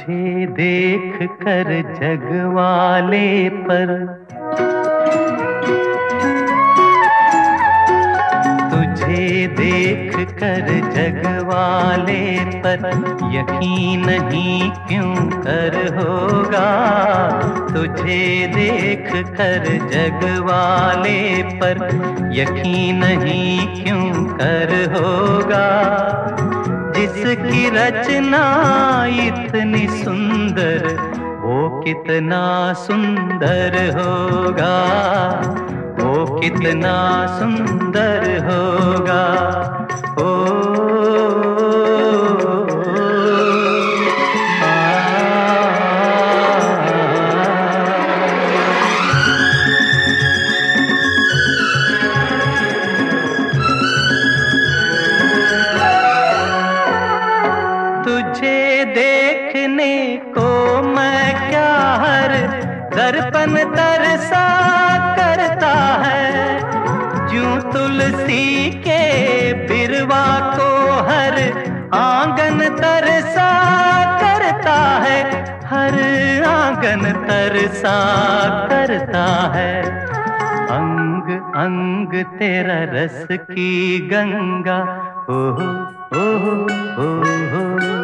तुझे देख कर जग वाले पर, तुझे देख कर जग वाले पर यकीन नहीं क्यों कर होगा। तुझे देख कर जग वाले पर यकीन नहीं क्यों कर होगा। जिसकी रचना इतनी सुंदर वो कितना सुंदर होगा, वो कितना सुंदर होगा। ओ तुझे देखने को मैं क्या हर दर्पण तरसा करता है। ज्यों तुलसी के बिरवा को हर आंगन तरसा करता है, हर आंगन तरसा करता है। अंग अंग तेरा रस की गंगा, ओहो ओहो ओहो।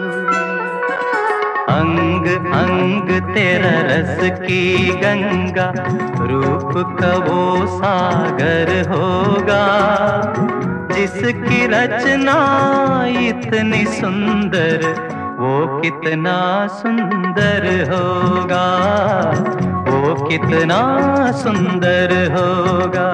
अंग अंग तेरा रस की गंगा, रूप का वो सागर होगा। जिसकी रचना इतनी सुंदर वो कितना सुंदर होगा, वो कितना सुंदर होगा।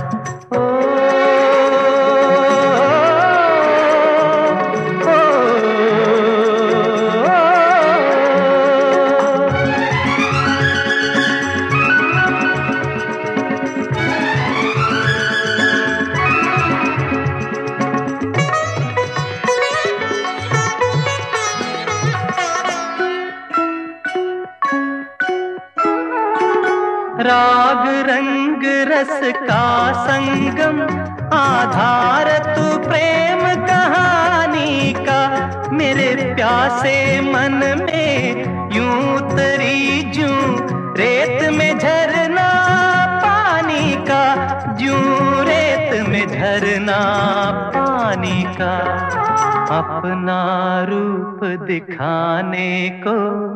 राग रंग रस का संगम, आधार तू प्रेम कहानी का। मेरे प्यासे मन में यूं उतरी जूं रेत में झरना पानी का, जूं रेत में झरना पानी का। अपना रूप दिखाने को,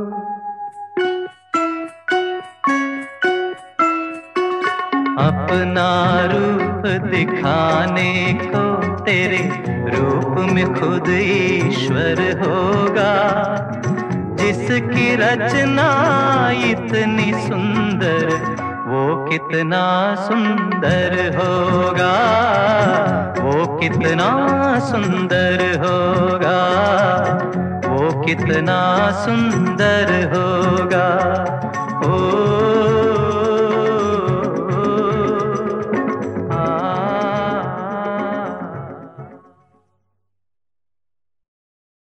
अपना रूप दिखाने को तेरे रूप में खुद ईश्वर होगा। जिसकी रचना इतनी सुंदर वो कितना सुंदर होगा, वो कितना सुंदर होगा, वो कितना सुंदर होगा।